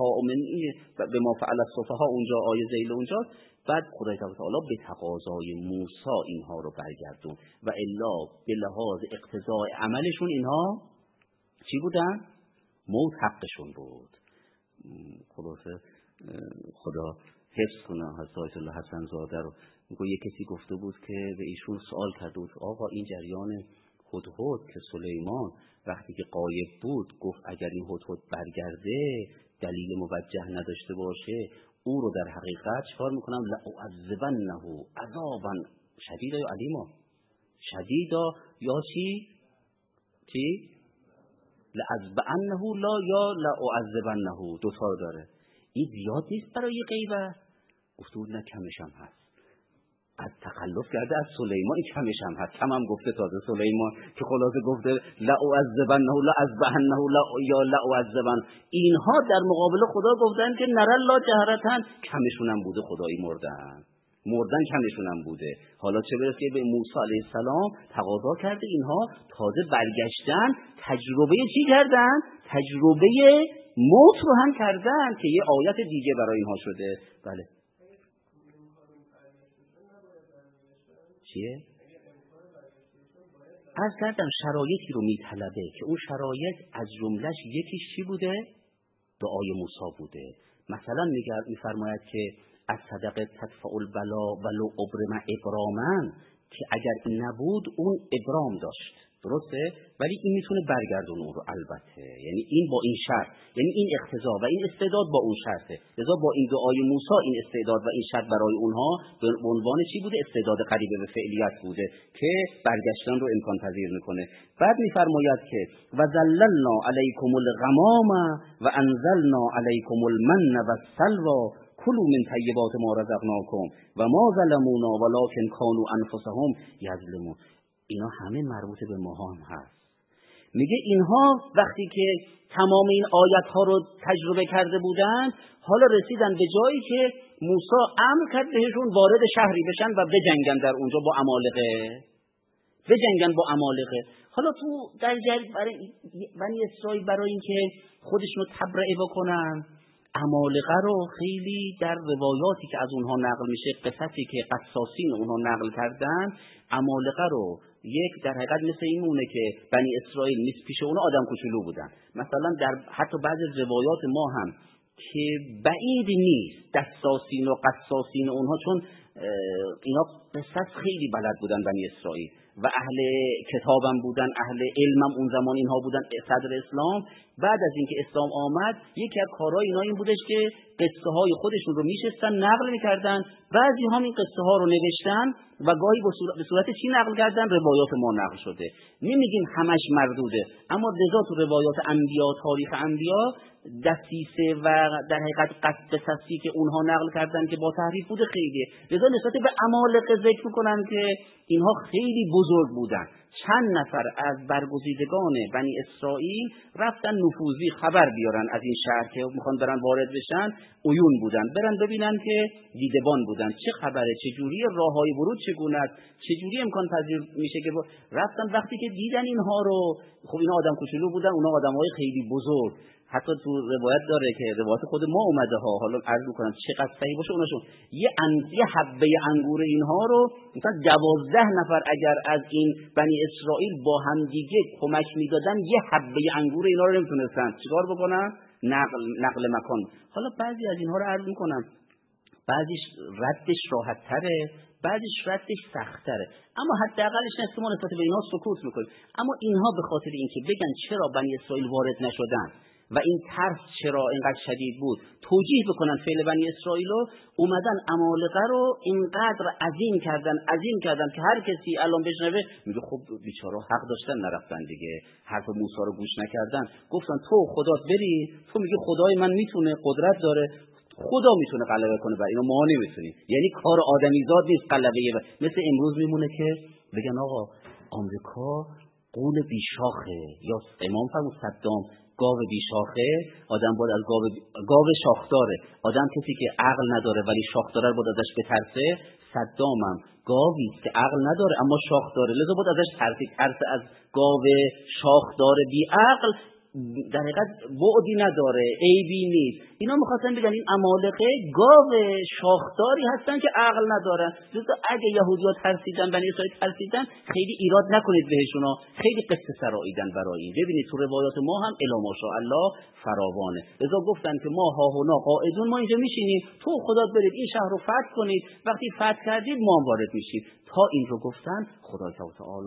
Speaker 1: به ما فعل السفهاء اونجا آیه ذیل اونجا. بعد خدای تعالی به تقاضای موسی اینها رو برگردون و الا به لحاظ اقتضاء عملشون اینها چی بودن؟ موت حقشون بود. خلاصه خدا حفظ کنه حضرت الله حسن زاده رو. میگه یک کسی گفته بود که به ایشون سوال کرده بود آقا این جریان هدهد که سلیمان وقتی که غایب بود گفت اگر این هدهد برگرده دلیل موجه نداشته باشه او رو در حقیقت چکار میکنم؟ لأعذبنه عذابا شدیدا یا علیما. شدیدا یا چی؟ لأذبنه لا یا لأعذبنه، دو تا داره. این زیاد نیست برای غیبه؟ گفته نه کمش هم هست. از تخلف کرده از سلیمان این کمش هم هست. کم هم گفته تازه سلیمان که خلاصه گفته لأعذبنه لأذبحنه یا لأعذبن. اینها در مقابل خدا گفتن که نر الله جهرتن، کمشون هم بوده خدایی مردن کمشون هم بوده. حالا چه برسه به موسی علیه السلام تقاضا کرده اینها تازه برگشتن تجربه چی کردن؟ تجربه موت رو هم کردن که یه آیت دیگه برای اینها شده. بله چیه؟ از کردم شرایطی رو میطلبه که اون شرایط از جملهش یکیش چی بوده؟ دعای موسی بوده. مثلا میفرماید که از صدقه تدفع البلا ولو ابرم ابراما، که اگر این نبود اون ابرام داشت، درسته؟ ولی این میتونه برگردونه اون رو البته. یعنی این با این شرط، یعنی این اقتضا و این استعداد با اون شرطه. لذا با این دعای موسی این استعداد و این شرط برای اونها به عنوان چی بوده؟ استعداد قریب به فعلیت بوده که برگشتن رو امکان پذیر میکنه. بعد میفرماید که و ظللنا علیکم الغمام و انزلنا علیکم المن والسلوى کلوا من طیبات ما رزقناکم و ما ظلمونا ولکن کانوا انفسهم یظلمون. اینا همه مربوط به ما هم هست. میگه اینها وقتی که تمام این آیت ها رو تجربه کرده بودند، حالا رسیدن به جایی که موسی امر کرد بهشون وارد شهری بشن و بجنگن در اونجا با عمالقه. حالا تو در بنی اسرائیل برای اینکه خودشونو تبرئه بکنن عمالقه رو خیلی در روایاتی که از اونها نقل میشه، قصصی که قصاصین اونها نقل کردن، عمالقه رو یک در حقیقت مثل این مونه که بنی اسرائیل نیست پیش اونها آدم کوچولو بودن. مثلا در حتی بعضی روایات ما هم که بعید نیست دستاسین و قصاصین اونها، چون اینا قصص خیلی بلد بودن بنی اسرائیل و اهل کتابم بودن، اهل علمم اون زمان اینها بودن صدر اسلام. بعد از اینکه اسلام آمد یکی از کارهای اینا این بودش که قصه های خودشون رو میشستن نقل میکردن. بعضی هم این قصه ها رو نوشتن و گاهی به صورت چی نقل کردن؟ روایات ما نقل شده. نمیگیم همش مردوده، اما لذا تو روایات انبیا، تاریخ انبیا دسیسه و در حقیقت قصصی که اونها نقل کردن که با تحریف بوده خیلیه. لذا نسبت به عمالقه ذکر میکنن که اینها خیلی بزرگ بودن. چند نفر از برگزیدگان بنی اسرائیل رفتن نفوذی خبر بیارن از این شهر که میخوان برن وارد بشن. عیون بودن، برن ببینن که دیدبان بودن چه خبره، چه جوری راههای ورود چگونه است، چه جوری امکان پذیر میشه که رفتن. وقتی که دیدن اینها رو، خب اینا آدم کوچولو بودن، اونا آدمای خیلی بزرگ. حتی تو روایت داره که روایت خود ما اومده ها، حالا عرض میکنم چقدر صحیح باشه اوناشون یه حبه انگور اینها رو مثلا 12 نفر اگر از این بنی اسرائیل با هم دیگه کمک میدادن یه حبه انگور اینا رو نمیتونستن چیکار بکنن؟ نقل مکان. حالا بعضی از اینها رو عرض میکنم بعضیش ردش راحت تره، بعضیش ردش سخت تره، اما حداقلش نسبت ما نسبت به اینها سکوت میکنیم. اما اینها به خاطر اینکه بگن چرا بنی اسرائیل وارد نشدن و این ترس چرا اینقدر شدید بود، توجیه بکنن فعل بنی اسرائیل رو، اومدن عمالقه رو اینقدر عظیم کردن که هر کسی الان بشنوه میگه خب بیچارا حق داشتن نرفتن دیگه، حرف موسی رو گوش نکردن. گفتن تو خدات بری، تو میگی خدای من میتونه، قدرت داره، خدا میتونه غلبه کنه بر اینو، ما نمیتونیم. یعنی کار آدمیزاد نیست غلبه. مثل امروز میمونه که بگن آقا آمریکا قول بیشاخه، یا امام فرمود صدام گاو بیشاخه، آدم باید از گاو شاخداره، آدم کسی که عقل نداره ولی شاخ داره باید ازش بترسه. صدامم گاوی که عقل نداره اما شاخ داره، لذا باید ازش ترسه. از گاو شاخدار بی عقل در حقیقت بعدی نداره، عیبی نیست. اینا میخواستن بگن این عمالقه گاو شاخداری هستن که عقل ندارن. لذا اگه یهودی‌ها ترسیدن، بنی اسرائیل ترسیدن، خیلی ایراد نکنید بهشونا، خیلی قصه سراییدن برای این. ببینید تو روایات ما هم الا ماشاءالله فراوانه. لذا گفتن که ما ها هنا قاعدون، ما اینجا میشینیم، تو خدا برید این شهر رو فتح کنید، وقتی فتح کردید ما هم وارد میشیم. تا این رو گفتن خدای تعالی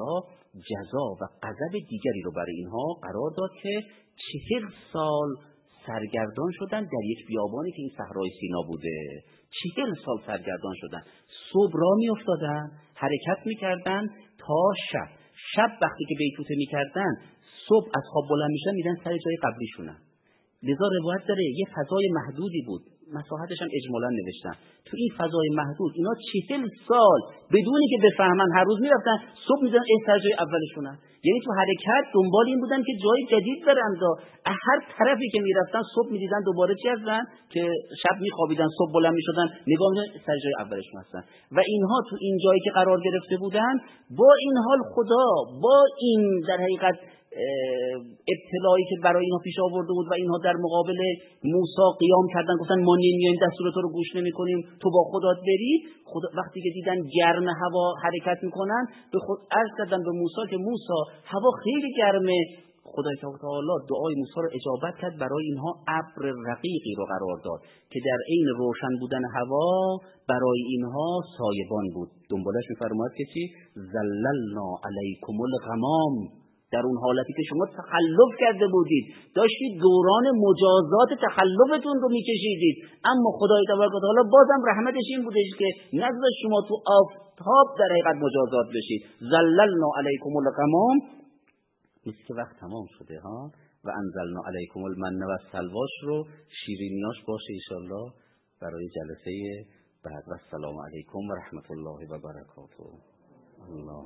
Speaker 1: جزا و غضب دیگری رو برای اینها قرار داد که 40 سال سرگردان شدن در یک بیابانی که این صحرای سینا بوده. 40 سال سرگردان شدن. صبح راه می افتادن، حرکت می کردن تا شب وقتی که بیتوته می کردن، صبح از خواب بلند میشن میرن سر جای قبلیشونن. لذا روایت داره یه فضای محدودی بود، مساحتش هم اجمالا نوشتن. تو این فضای محدود اینا 40 سال بدونی که بفهمن هر روز میرفتن صبح میذارن سر جای اولشونن. یعنی تو حرکت دنبال این بودن که جای جدید برن، هر طرفی که میرفتن صبح میدیدن دوباره چی هستن که شب میخوابیدن، صبح بلند میشدن نگاه می‌کردن سر جای اولشون هستن. و اینها تو این جایی که قرار گرفته بودن، با این حال خدا با این در حقیقت ابتلایی که برای اینها پیش آورده بود و اینها در مقابل موسی قیام کردن، گفتن ما نمیایم دستور تو رو گوش نمی‌کنیم، تو با خودت بری. خدا وقتی که دیدن گرم هوا حرکت میکنن، به خود عرض کردن به موسی که موسی هوا خیلی گرمه. خدای تعالی دعای موسی رو اجابت کرد، برای اینها ابر رقیقی رو قرار داد که در عین روشن بودن هوا برای اینها سایبان بود. دنبالش می‌فرماید که چی؟ ظللنا علیکم الغمام. در اون حالتی که شما تخلف کرده بودید، داشتید دوران مجازات تخلفتون رو میکشیدید، اما خدای تبارک و تعالی بازم رحمتش این بودش که نذاشت شما تو آفتاب در حقیقت مجازات بشید. ظللنا علیکم الغمام. نیست که وقت تمام شده ها. و انزلنا علیکم المن و السلواش رو شیرینیاش باشه انشالله برای جلسه بعد. و السلام علیکم و رحمت الله و برکاته. الله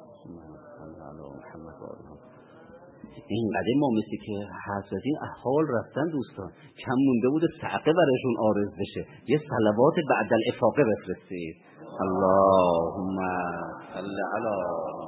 Speaker 1: محمد و آله. اینقدر ما مثل که حضرت این احوال رفتن دوستان، کم مونده بود سعقه برشون عارض بشه. یه صلوات بعد الافاقه بفرستید. اللهم صل علی